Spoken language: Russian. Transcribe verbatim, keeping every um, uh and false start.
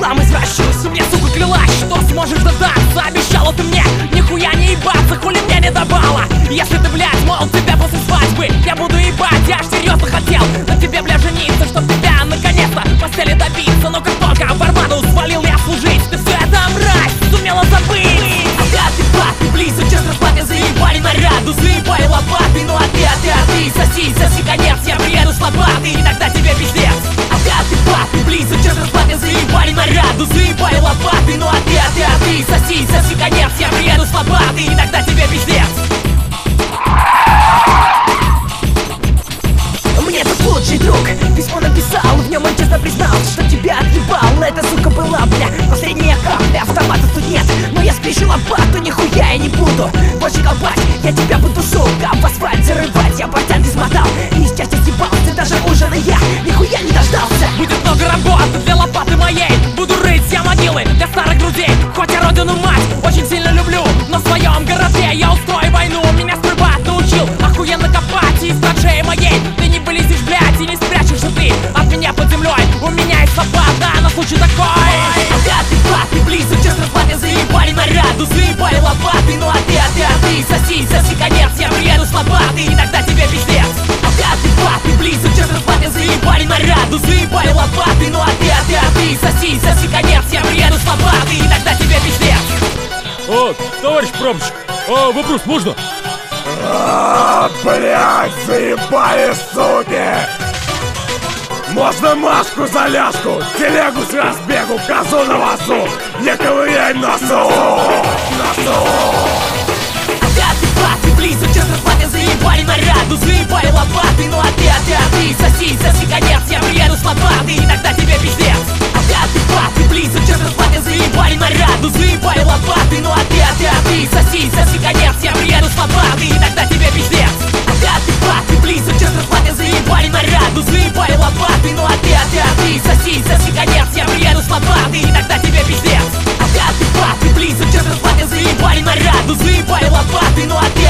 сам извращусь. Мне, сука, клялась, что сможешь дождаться. Обещала ты мне нихуя не ебаться, хули мне не давала. Если ты, блядь, мол, тебя после свадьбы я буду ебать, я ж серьезно хотел на тебе, бля, жениться, чтоб тебя наконец-то в постели добиться. Но как только в Армаду свалил я служить, ты все это, мразь, сумела забыть. Ага, ты пап, ты близок, час расплаты, заебали наряду, заебали лопаты. Ну а ты, а ты, а ты, соси, соси конец, я приеду слабатый, и тогда тебе пиздец. Ага, ты пап, ты близок, час расплаты, заебали наряду, заебали лопаты. Ну а ты, а ты, а ты, соси, соси конец, я приеду слабатый, и тогда тебе пиздец. Мне тут лучший друг письмо написал, в нем он честно признал, что тебя отъебал. Эта сука была, бля, последняя капля, автомата тут нет, но я спешу лопату, нихуя я не буду больше колбать. Я тебя буду, сука, в асфальт зарывать. Я портянки смотал и из части съебался, даже ужина я нихуя не дождался. Будет много работы для лопаты моей, буду рыть я могилы для старых друзей. Хоть я родину мать очень сильно люблю, но в своем городке я устрою войну. Меня стрельбать научил охуенно копать, и из траншеи моей ты не вылезешь, блядь, и не спрячешься ты от меня под землей. У меня есть лопата на случай такой. Ага, ты пап, ты близок, час расплаты, заебали наряду, заебали лопаты. Ну а ты, а ты, а ты, соси, соси конец, я приеду слабатый, и тогда тебе пиздец. Ага, ты пап, ты близок, час расплаты, заебали наряду, заебали лопаты. Ну а ты, а ты, а ты, соси, соси конец, я приеду слабатый, и тогда тебе пиздец. О, товарищ пробщик, а, вопрос можно? А, блядь, заебали, суки! Можно Машку за ляжку, телегу с разбегу, козу на вазу, не ковыряй носу, носу. Ага, ты пап, ты близок, час расплаты, заебали наряду, заебали лопаты. Ну а ты, а ты, а ты, соси, соси конец, я приеду слабатый, и тогда тебе пиздец. Ага, ты пап, ты близок, час расплаты, заебали наряду, заебали лопаты. Ну а ты, а ты, а ты, соси, соси конец, я приеду слабатый, и тогда тебе пиздец. Ага, ты пап, ты близок, час расплаты, заебали наряду, заебали лопаты. Ну а ты, а ты, а ты, соси, соси конец, я приеду слабатый, и тогда тебе пиздец. Ага, ты пап, ты близок, час расплаты, заебали наряду, заебали лопаты. Ну а ты,